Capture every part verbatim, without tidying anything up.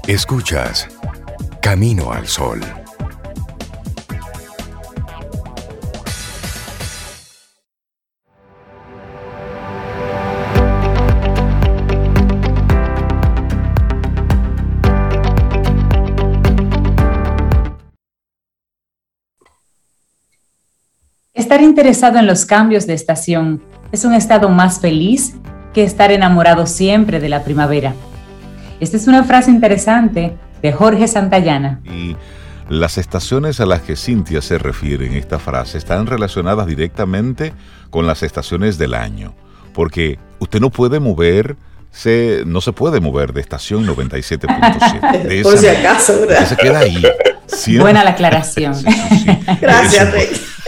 Escuchas Camino al Sol. Estar interesado en los cambios de estación es un estado más feliz que estar enamorado siempre de la primavera. Esta es una frase interesante de Jorge Santayana. Y las estaciones a las que Cintia se refiere en esta frase están relacionadas directamente con las estaciones del año, porque usted no puede mover, se, no se puede mover de estación noventa y siete punto siete. Por si acaso, ¿verdad? Se queda ahí. Siempre. Buena la aclaración. Sí, sí, sí. Gracias, Rey.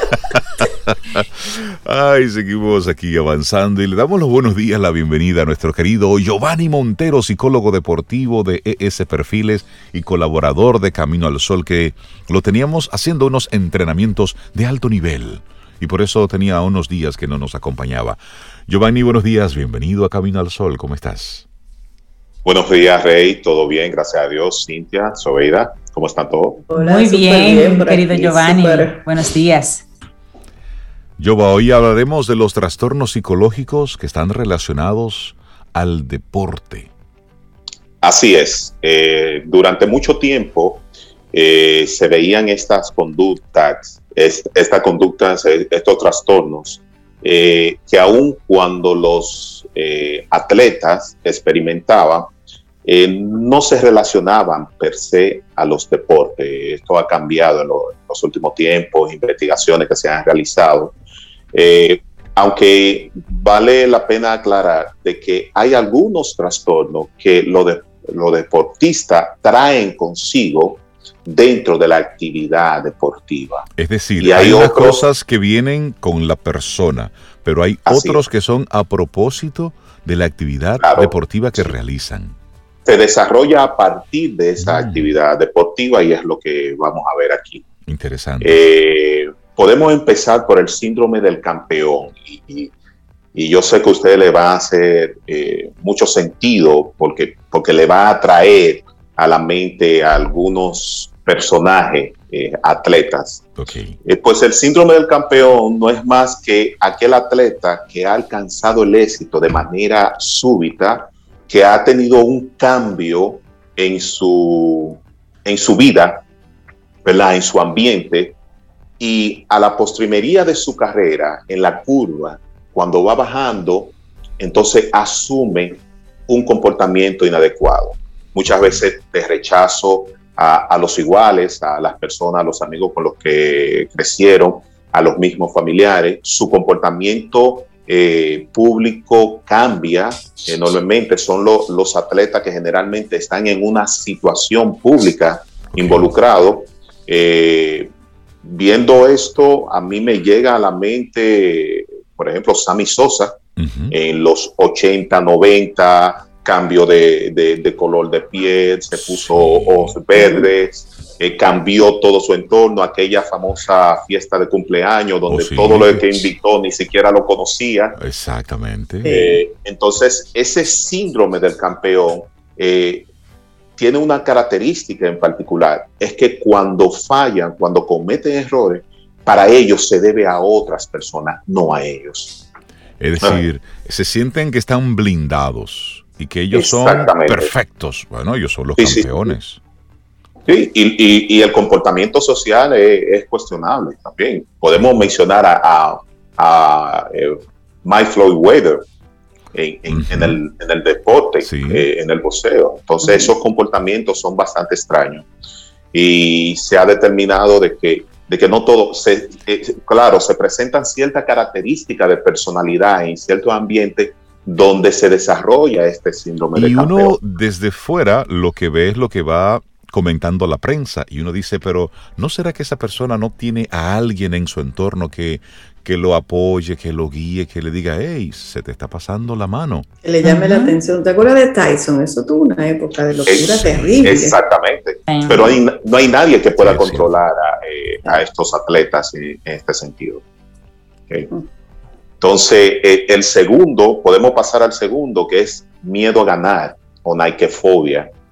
Ay, seguimos aquí avanzando y le damos los buenos días, la bienvenida a nuestro querido Giovanni Montero, psicólogo deportivo de E S Perfiles y colaborador de Camino al Sol, que lo teníamos haciendo unos entrenamientos de alto nivel y por eso tenía unos días que no nos acompañaba. Giovanni, buenos días, bienvenido a Camino al Sol, ¿cómo estás? Buenos días, Rey, todo bien, gracias a Dios. Cintia, Sobeida, ¿cómo están todos? Hola, muy bien, bien querido aquí, Giovanni, super. Buenos días. Yoba, hoy hablaremos de los trastornos psicológicos que están relacionados al deporte. Así es. Eh, durante mucho tiempo eh, se veían estas conductas, est- estas conductas, eh, estos trastornos, eh, que aun cuando los eh, atletas experimentaban, eh, no se relacionaban per se a los deportes. Esto ha cambiado en, lo, en los últimos tiempos, investigaciones que se han realizado. Eh, aunque vale la pena aclarar de que hay algunos trastornos que los de, lo deportistas traen consigo dentro de la actividad deportiva. Es decir, y hay, hay unas otros, cosas que vienen con la persona, pero hay otros que son a propósito de la actividad claro, deportiva que sí. realizan. Se desarrolla a partir de esa mm. actividad deportiva y es lo que vamos a ver aquí. Interesante. Eh, Podemos empezar por el síndrome del campeón y, y, y yo sé que a usted le va a hacer eh, mucho sentido porque, porque le va a traer a la mente a algunos personajes, eh, atletas. Okay. Eh, pues el síndrome del campeón no es más que aquel atleta que ha alcanzado el éxito de manera súbita, que ha tenido un cambio en su, en su vida, ¿verdad? En su ambiente. Y a la postrimería de su carrera, en la curva, cuando va bajando, entonces asume un comportamiento inadecuado. Muchas veces de rechazo a, a los iguales, a las personas, a los amigos con los que crecieron, a los mismos familiares. Su comportamiento eh, público cambia enormemente. Son lo, los atletas que generalmente están en una situación pública involucrados. Eh, Viendo esto, a mí me llega a la mente, por ejemplo, Sammy Sosa, uh-huh. en los ochenta, noventa, cambio de, de, de color de piel, se puso ojos verdes, eh, cambió todo su entorno, aquella famosa fiesta de cumpleaños donde oh, sí. todo lo que invitó ni siquiera lo conocía. Exactamente. Eh, entonces, ese síndrome del campeón eh, tiene una característica en particular, es que cuando fallan, cuando cometen errores, para ellos se debe a otras personas, no a ellos. Es decir, ah. se sienten que están blindados y que ellos son perfectos. Bueno, ellos son los sí, campeones. Sí, sí. Y, y, y el comportamiento social es, es cuestionable también. Podemos mencionar a, a, a eh, Mike Floyd Mayweather, En, en, uh-huh. en, el, en el deporte, sí. eh, en el boxeo. Entonces, uh-huh. esos comportamientos son bastante extraños. Y se ha determinado de que, de que no todo, se, eh, claro, se presentan ciertas características de personalidad en ciertos ambientes donde se desarrolla este síndrome de campeón. Y uno desde fuera lo que ve es lo que va comentando la prensa y uno dice, pero ¿no será que esa persona no tiene a alguien en su entorno que, que lo apoye, que lo guíe, que le diga, hey, se te está pasando la mano? Que le llame uh-huh. la atención. ¿Te acuerdas de Tyson? Eso tuvo una época de locura es, terrible. Exactamente. Uh-huh. Pero hay, no hay nadie que pueda sí, controlar sí. A, eh, a estos atletas en, en este sentido. Okay. Uh-huh. Entonces, eh, el segundo, podemos pasar al segundo, que es miedo a ganar o naikefobia.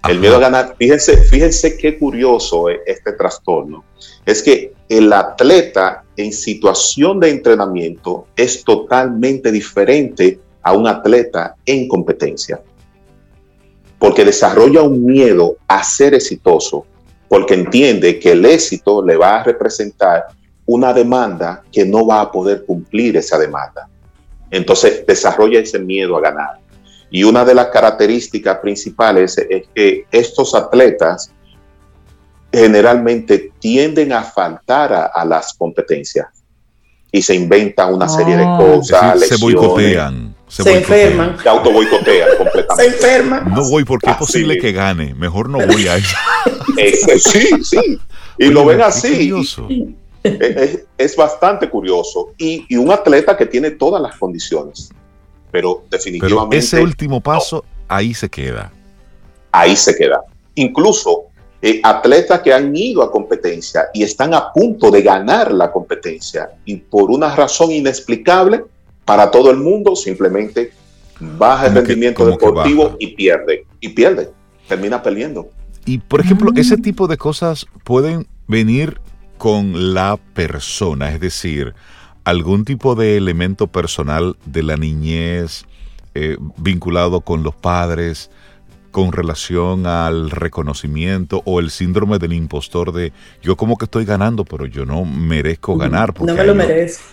El miedo a ganar, fíjense, fíjense qué curioso es este trastorno. Es que el atleta en situación de entrenamiento es totalmente diferente a un atleta en competencia. Porque desarrolla un miedo a ser exitoso, porque entiende que el éxito le va a representar una demanda que no va a poder cumplir esa demanda. Entonces desarrolla ese miedo a ganar. Y una de las características principales es que estos atletas generalmente tienden a faltar a, a las competencias y se inventan una serie de cosas, decir, se boicotean, se, se enferman, se auto boicotean completamente. Se enferman. No voy porque así es posible es. que gane, mejor no voy a eso. Ese, sí, sí. Y Oye, lo ven qué así. curioso. Es, es, es bastante curioso. Y, y un atleta que tiene todas las condiciones. Pero definitivamente. Pero ese último paso, no. ahí se queda. Ahí se queda. Incluso eh, atletas que han ido a competencia y están a punto de ganar la competencia y por una razón inexplicable para todo el mundo, simplemente baja el rendimiento deportivo y pierde. Y pierde. Termina perdiendo. Y por ejemplo, ese tipo de cosas pueden venir con la persona, es decir, algún tipo de elemento personal de la niñez eh, vinculado con los padres, con relación al reconocimiento o el síndrome del impostor de yo como que estoy ganando, pero yo no merezco ganar. No me lo merezco.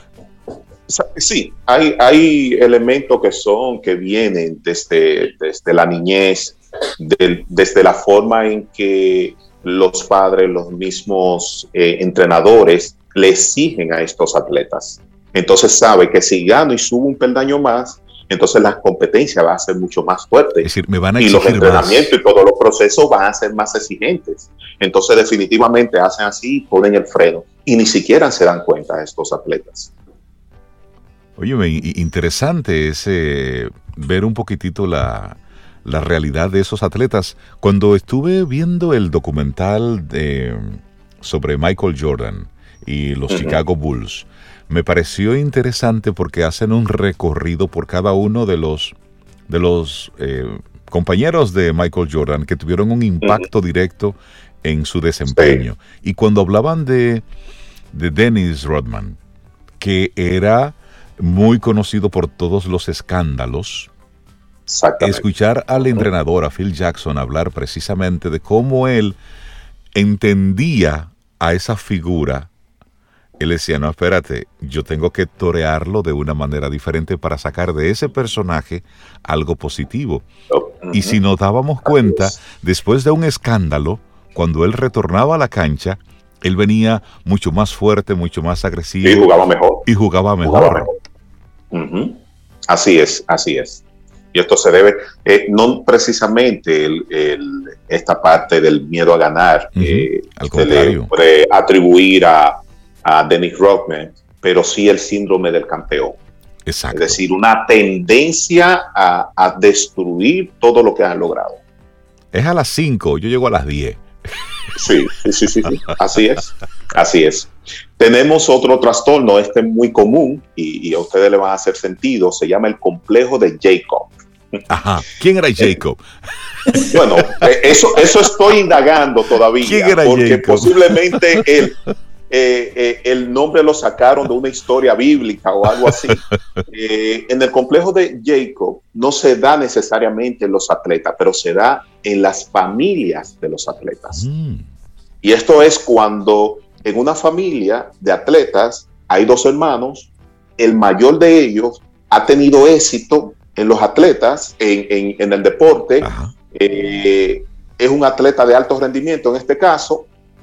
Sí, hay, hay elementos que son, que vienen desde, desde la niñez, de, desde la forma en que los padres, los mismos eh, entrenadores le exigen a estos atletas. Entonces sabe que si gano y subo un peldaño más, entonces la competencia va a ser mucho más fuerte. Es decir, me van a y los entrenamientos más. Y todos los procesos van a ser más exigentes. Entonces definitivamente hacen así, ponen el freno y ni siquiera se dan cuenta estos atletas. Oye, interesante ese ver un poquitito la, la realidad de esos atletas. Cuando estuve viendo el documental de, sobre Michael Jordan y los uh-huh. Chicago Bulls, me pareció interesante porque hacen un recorrido por cada uno de los, de los eh, compañeros de Michael Jordan que tuvieron un impacto uh-huh. directo en su desempeño. Sí. Y cuando hablaban de, de Dennis Rodman, que era muy conocido por todos los escándalos, escuchar al entrenador, a Phil Jackson, hablar precisamente de cómo él entendía a esa figura. Él decía, no, espérate, yo tengo que torearlo de una manera diferente para sacar de ese personaje algo positivo. Uh-huh. Y si nos dábamos cuenta, después de un escándalo, cuando él retornaba a la cancha, él venía mucho más fuerte, mucho más agresivo. Y jugaba mejor. Y jugaba mejor. Jugaba mejor. Uh-huh. Así es, así es. Y esto se debe, eh, no precisamente el, el, esta parte del miedo a ganar, uh-huh. eh, Al se contrario. le puede atribuir a, a Dennis Rodman, pero sí el síndrome del campeón. Exacto. Es decir, una tendencia a, a destruir todo lo que han logrado. Es a las cinco, yo llego a las diez. Sí, sí, sí, sí, sí. Así es, así es. Tenemos otro trastorno, este es muy común y, y a ustedes le van a hacer sentido, se llama el complejo de Jacob. Ajá, ¿quién era Jacob? Bueno, eso, eso estoy indagando todavía, ¿Quién era porque Jacob? posiblemente el, eh, eh, el nombre lo sacaron de una historia bíblica o algo así. Eh, en el complejo de Jacob no se da necesariamente en los atletas, pero se da en las familias de los atletas. Mm. Y esto es cuando en una familia de atletas hay dos hermanos, el mayor de ellos ha tenido éxito en los atletas, en, en, en el deporte, eh, es un atleta de alto rendimiento en este caso,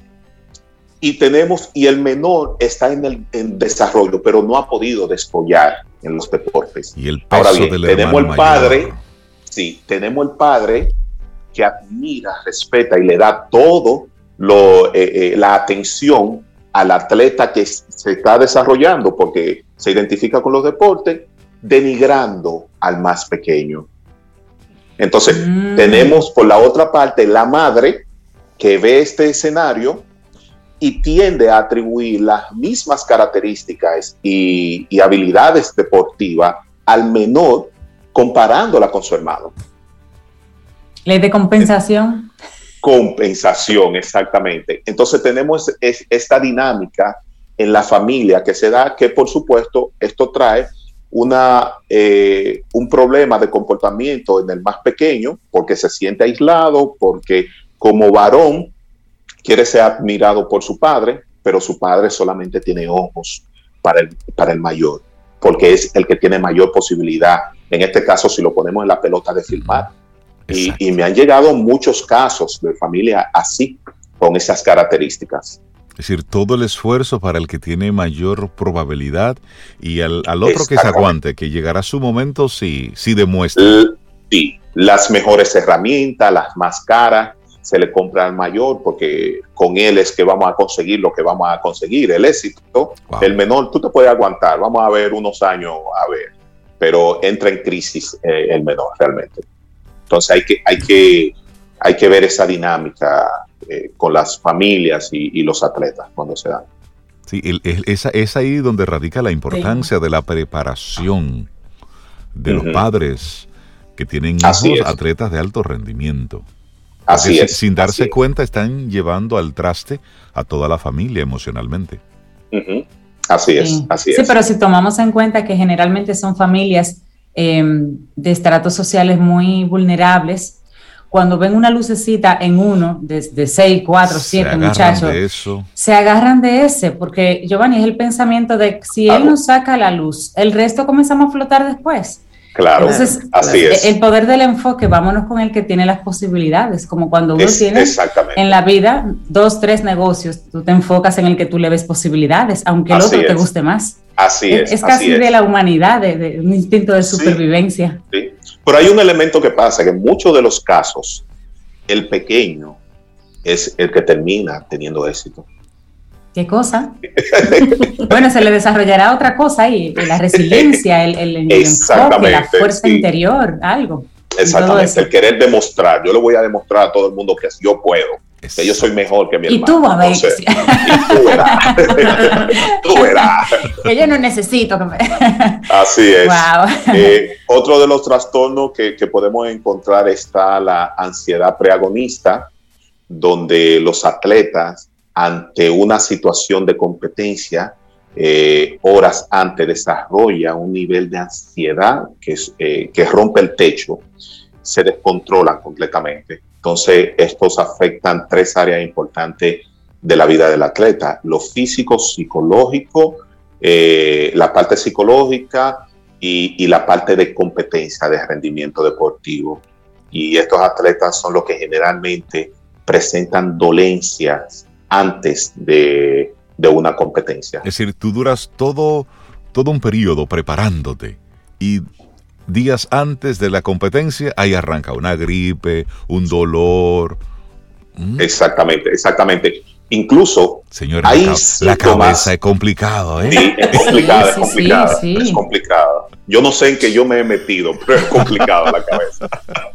y tenemos, y el menor está en el en desarrollo, pero no ha podido descollar en los deportes. Y el peso Ahora bien, del tenemos el mayor. padre, sí, tenemos el padre que admira, respeta y le da todo lo, eh, eh, la atención al atleta que se está desarrollando, porque se identifica con los deportes, denigrando al más pequeño. Entonces, mm. tenemos por la otra parte la madre que ve este escenario y tiende a atribuir las mismas características y, y habilidades deportivas al menor, comparándola con su hermano. Ley de compensación. compensación, exactamente. Entonces tenemos es, esta dinámica en la familia que se da, que por supuesto esto trae una, eh, un problema de comportamiento en el más pequeño, porque se siente aislado, porque como varón quiere ser admirado por su padre, pero su padre solamente tiene ojos para el, para el mayor, porque es el que tiene mayor posibilidad, en este caso si lo ponemos en la pelota, de filmar. Y, y me han llegado muchos casos de familia así, con esas características. Es decir, todo el esfuerzo para el que tiene mayor probabilidad y al, al otro que se aguante, que llegará su momento, sí, sí demuestra. L- sí, las mejores herramientas, las más caras, se le compra al mayor porque con él es que vamos a conseguir lo que vamos a conseguir, el éxito. Wow. El menor, tú te puedes aguantar, vamos a ver unos años, a ver, pero entra en crisis eh, el menor realmente. Entonces hay que, hay que, hay que ver esa dinámica eh, con las familias y, y los atletas cuando se dan. Sí, el, el, esa, es ahí donde radica la importancia sí. de la preparación de uh-huh. los padres que tienen hijos atletas de alto rendimiento. Así sin, es. Sin darse así cuenta están llevando al traste a toda la familia emocionalmente. Uh-huh. Así es, sí. así sí, es. Sí, pero si tomamos en cuenta que generalmente son familias eh, de estratos sociales muy vulnerables, cuando ven una lucecita en uno, de, de seis, cuatro, siete muchachos, de eso. se agarran de ese, porque Giovanni, es el pensamiento de si él nos saca la luz, el resto comenzamos a flotar después. Claro, entonces, así es. El poder del enfoque, vámonos con el que tiene las posibilidades, como cuando uno es, tiene en la vida dos, tres negocios, tú te enfocas en el que tú le ves posibilidades, aunque el así otro es. te guste más. Así es. Es, es casi así de es. la humanidad, de, de un instinto de supervivencia. Sí, sí. Pero hay un elemento que pasa, que en muchos de los casos, el pequeño es el que termina teniendo éxito. ¿Qué cosa? Bueno, se le desarrollará otra cosa ahí, la resiliencia, el, el, el enfoque, la fuerza sí. interior, algo. Exactamente, el querer demostrar. Yo le voy a demostrar a todo el mundo que yo puedo, que yo soy mejor que mi y hermano. Tú, a ver, Entonces, y tú verás. Tú verás. Que yo no necesito que me... Así es. Wow. Eh, otro de los trastornos que, que podemos encontrar está la ansiedad preagonista, donde los atletas, ante una situación de competencia, eh, horas antes desarrolla un nivel de ansiedad que, es, eh, que rompe el techo, se descontrolan completamente. Entonces, estos afectan tres áreas importantes de la vida del atleta: lo físico, psicológico, eh, la parte psicológica y, y la parte de competencia, de rendimiento deportivo. Y estos atletas son los que generalmente presentan dolencias antes de, de una competencia. Es decir, tú duras todo, todo un periodo preparándote y días antes de la competencia ahí arranca una gripe, un dolor. ¿Mm? Exactamente, exactamente. Incluso Señora, hay la, la cabeza es complicado, ¿eh? Sí, es complicada, sí, es complicada, sí, sí. es complicada. Yo no sé en qué yo me he metido, pero es complicada la cabeza.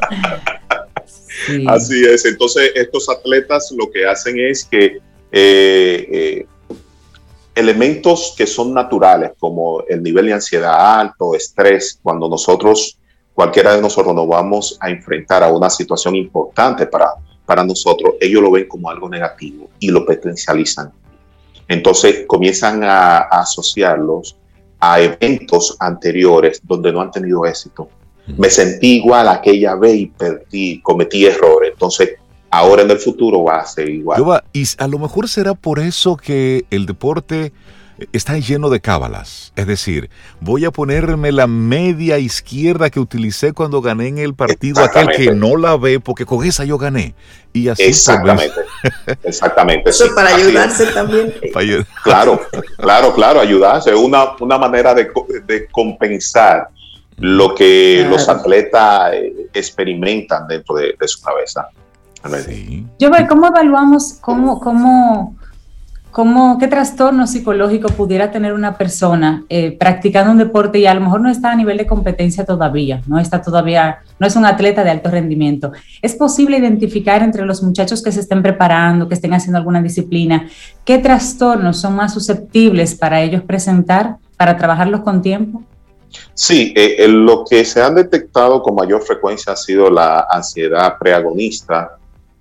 Sí. Así es. Entonces, estos atletas lo que hacen es que eh, eh, elementos que son naturales, como el nivel de ansiedad alto, estrés, cuando nosotros, cualquiera de nosotros nos vamos a enfrentar a una situación importante para, para nosotros, ellos lo ven como algo negativo y lo potencializan. Entonces, comienzan a, a asociarlos a eventos anteriores donde no han tenido éxito. Me sentí igual aquella vez y perdí, cometí errores. Entonces, ahora en el futuro va a ser igual. Yo va, y a lo mejor será por eso que el deporte está lleno de cábalas. Es decir, voy a ponerme la media izquierda que utilicé cuando gané en el partido, aquel que no la ve, porque con esa yo gané. Y así Exactamente. Exactamente. Eso sí, para ayudarse es. También. Para ayud- claro, claro, claro, ayudarse. Es una, una manera de, de compensar lo que claro. los atletas experimentan dentro de, de su cabeza. Sí. Yo veo cómo evaluamos cómo, cómo, cómo, qué trastorno psicológico pudiera tener una persona eh, practicando un deporte y a lo mejor no está a nivel de competencia todavía, no está todavía, no es un atleta de alto rendimiento. ¿Es posible identificar entre los muchachos que se estén preparando, que estén haciendo alguna disciplina, qué trastornos son más susceptibles para ellos presentar, para trabajarlos con tiempo? Sí, eh, lo que se han detectado con mayor frecuencia ha sido la ansiedad preagonista,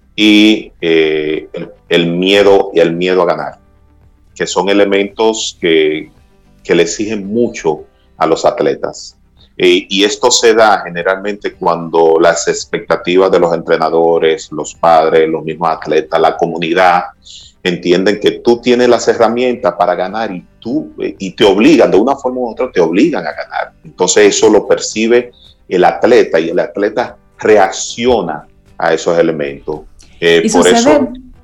y eh, el, el miedo y el miedo a ganar, que son elementos que, que le exigen mucho a los atletas. Eh, y esto se da generalmente cuando las expectativas de los entrenadores, los padres, los mismos atletas, la comunidad, entienden que tú tienes las herramientas para ganar y, tú, eh, y te obligan, de una forma u otra, te obligan a ganar. Entonces eso lo percibe el atleta y el atleta reacciona a esos elementos. Eh, ¿Y por sucede? eso,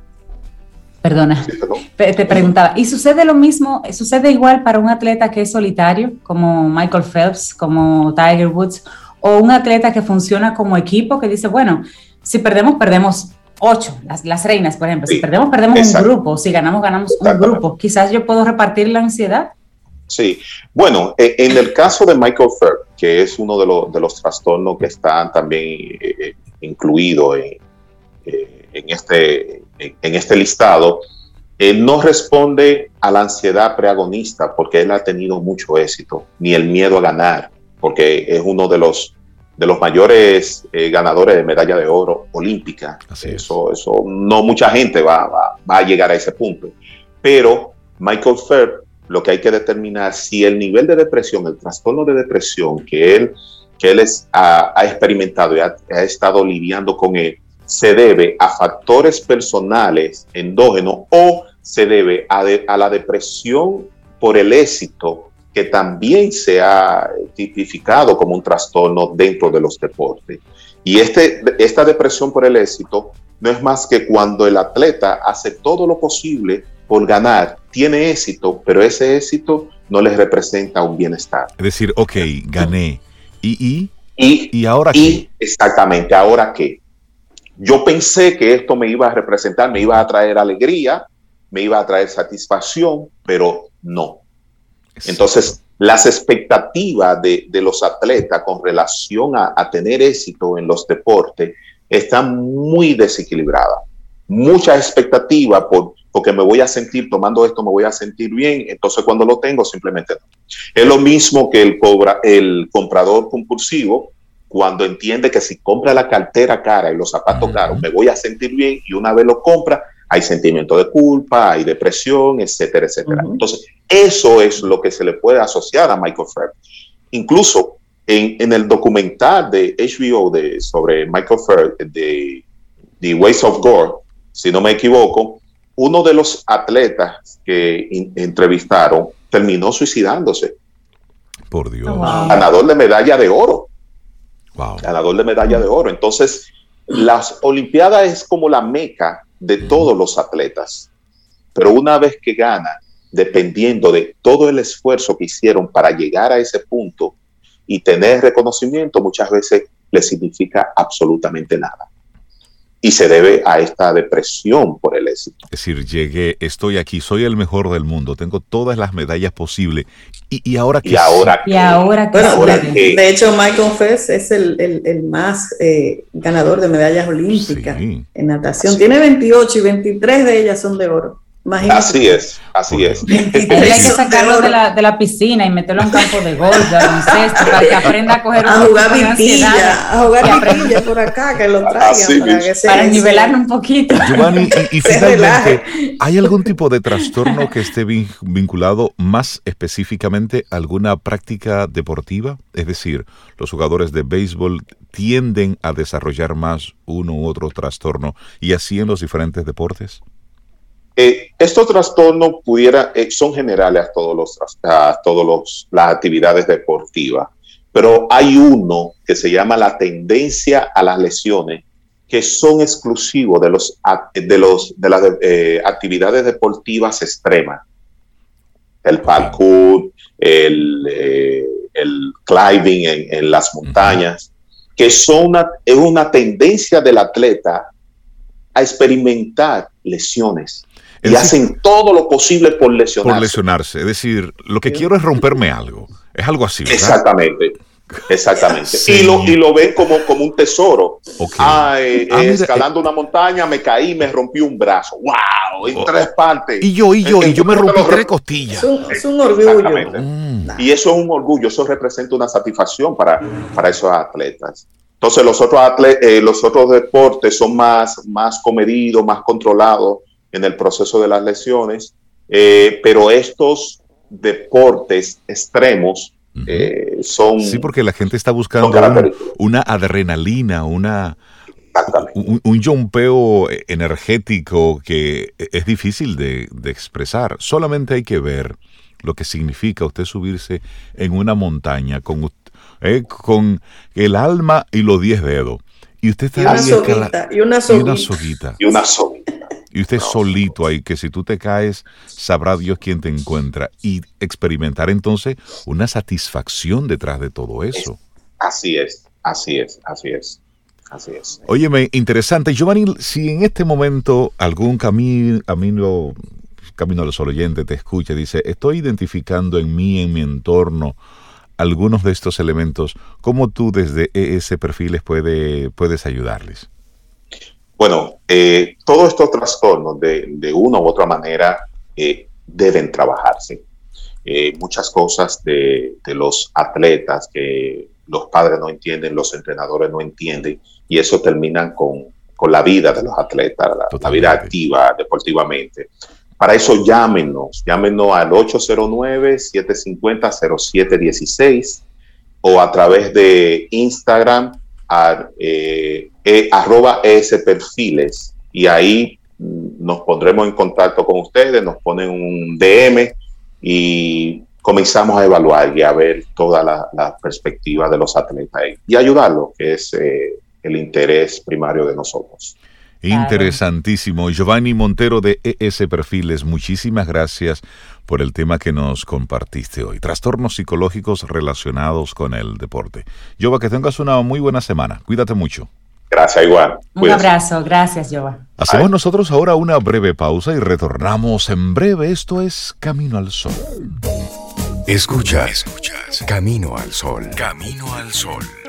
Perdona, sí, perdón. te preguntaba, ¿y sucede lo mismo, sucede igual para un atleta que es solitario, como Michael Phelps, como Tiger Woods, o un atleta que funciona como equipo, que dice, bueno, si perdemos, perdemos ocho, las, las reinas, por ejemplo, sí. Si perdemos, perdemos Exacto. un grupo, si ganamos, ganamos un grupo, quizás yo puedo repartir la ansiedad? Sí, bueno, en el caso de Michael Phelps, que es uno de los, de los trastornos que están también eh, incluidos en, eh, en este... en este listado, él no responde a la ansiedad preagonista porque él ha tenido mucho éxito, ni el miedo a ganar, porque es uno de los, de los mayores eh, ganadores de medalla de oro olímpica. Eso, eso no mucha gente va, va, va a llegar a ese punto. Pero Michael Phelps, lo que hay que determinar si el nivel de depresión, el trastorno de depresión que él, que él es, ha, ha experimentado y ha, ha estado lidiando con él, se debe a factores personales endógenos o se debe a, de, a la depresión por el éxito, que también se ha tipificado como un trastorno dentro de los deportes. Y este, esta depresión por el éxito no es más que cuando el atleta hace todo lo posible por ganar, tiene éxito, pero ese éxito no les representa un bienestar. Es decir, ok, gané. ¿Y, y, y, ¿y ahora y, qué? Exactamente, ¿ahora qué? Yo pensé que esto me iba a representar, me iba a traer alegría, me iba a traer satisfacción, pero no. Entonces, las expectativas de, de los atletas con relación a, a tener éxito en los deportes están muy desequilibradas. Mucha expectativa por, porque me voy a sentir, tomando esto me voy a sentir bien, entonces cuando lo tengo simplemente no. Es lo mismo que el, cobra, el comprador compulsivo, cuando entiende que si compra la cartera cara y los zapatos uh-huh. caros, me voy a sentir bien, y una vez lo compra, hay sentimiento de culpa, hay depresión, etcétera, etcétera. Uh-huh. Entonces, eso es lo que se le puede asociar a Michael Phelps. Incluso en, en el documental de H B O de, sobre Michael Phelps, de The Ways of Gore, si no me equivoco, uno de los atletas que in, entrevistaron terminó suicidándose. Por Dios. Wow. Ganador de medalla de oro. Wow. Ganador de medalla de oro. Entonces, las Olimpiadas es como la meca de mm. todos los atletas. Pero una vez que ganan, dependiendo de todo el esfuerzo que hicieron para llegar a ese punto y tener reconocimiento, muchas veces les significa absolutamente nada. Y se debe a esta depresión por el éxito. Es decir, llegué, estoy aquí, soy el mejor del mundo, tengo todas las medallas posibles. ¿Y, y ahora qué? ¿Y ahora qué? ¿Y ahora qué? Bueno, ¿Ahora de, qué? de hecho, Michael Phelps es el, el, el más eh, ganador de medallas olímpicas sí. en natación. Así Tiene veintiocho y veintitrés de ellas son de oro. Imagínate. Así es, así es. Hay que sacarlo de la, de la piscina y meterlo en un campo de golf, de baloncesto, para que aprenda a coger a un jugar poquito de vitilla, ansiedad. a jugar vitilla por acá, que lo traigan Así para, mismo. que se, Para nivelarlo un poquito. Giovanni, y, y Se finalmente, relaje. ¿hay algún tipo de trastorno que esté vin- vinculado más específicamente a alguna práctica deportiva? Es decir, los jugadores de béisbol tienden a desarrollar más uno u otro trastorno, y así en los diferentes deportes. Eh, estos trastornos pudiera, eh, son generales a todos los, a todos los, las actividades deportivas, pero hay uno que se llama la tendencia a las lesiones, que son exclusivos de los de los de las eh, actividades deportivas extremas, el parkour, el, eh, el climbing en, en las montañas, que son una, es una tendencia del atleta a experimentar lesiones. Es y decir, hacen todo lo posible por lesionarse. Por lesionarse. Es decir, lo que quiero es romperme algo. Es algo así, ¿verdad? Exactamente. Exactamente. Sí. Y, lo, y lo ven como, como un tesoro. Okay. Ah, eh, Ah, eh, mira, escalando eh, una montaña, me caí, me rompí un brazo. ¡Wow! En oh, tres partes. Y yo, y yo, en, y yo me rompí los, tres costillas. Es un, es un orgullo. Mm. Y eso es un orgullo, eso representa una satisfacción para, para esos atletas. Entonces los otros, atlet- eh, los otros deportes son más, más comedidos, más controlados en el proceso de las lesiones, eh, pero estos deportes extremos uh-huh. eh, son... Sí, porque la gente está buscando un, una adrenalina, una, un, un jumpeo energético que es difícil de, de expresar. Solamente hay que ver lo que significa usted subirse en una montaña con, eh, con el alma y los diez dedos. Y usted está y, una ahí soguita, y una soguita. Y una soguita. Y una soguita. Y usted no, solito ahí, que si tú te caes, sabrá Dios quién te encuentra. Y experimentar entonces una satisfacción detrás de todo eso. Así es, así es, así es. Así es. Óyeme, interesante. Giovanni, si en este momento algún camino, camino, camino a los oyentes te escucha y dice, estoy identificando en mí, en mi entorno, algunos de estos elementos, ¿cómo tú desde E S Perfiles puede, puedes ayudarles? Bueno, eh, todos estos trastornos de, de una u otra manera eh, deben trabajarse. Eh, muchas cosas de, de los atletas que los padres no entienden, los entrenadores no entienden, y eso termina con, con la vida de los atletas, la, la vida activa deportivamente. Para eso llámenos, llámenos al ocho cero nueve, siete cinco cero, cero siete uno seis o a través de Instagram a, eh, eh, arroba esperfiles, y ahí nos pondremos en contacto con ustedes, nos ponen un D M y comenzamos a evaluar y a ver toda la, la perspectiva de los atletas y ayudarlos, que es eh, el interés primario de nosotros. Interesantísimo. Giovanni Montero de E S Perfiles, muchísimas gracias por el tema que nos compartiste hoy. Trastornos psicológicos relacionados con el deporte. Giova, que tengas una muy buena semana. Cuídate mucho. Gracias, igual. Un Cuídate. Abrazo. Gracias, Giova. Hacemos Ay. nosotros ahora una breve pausa y retornamos en breve. Esto es Camino al Sol. Escuchas, escuchas. Camino al Sol. Camino al Sol.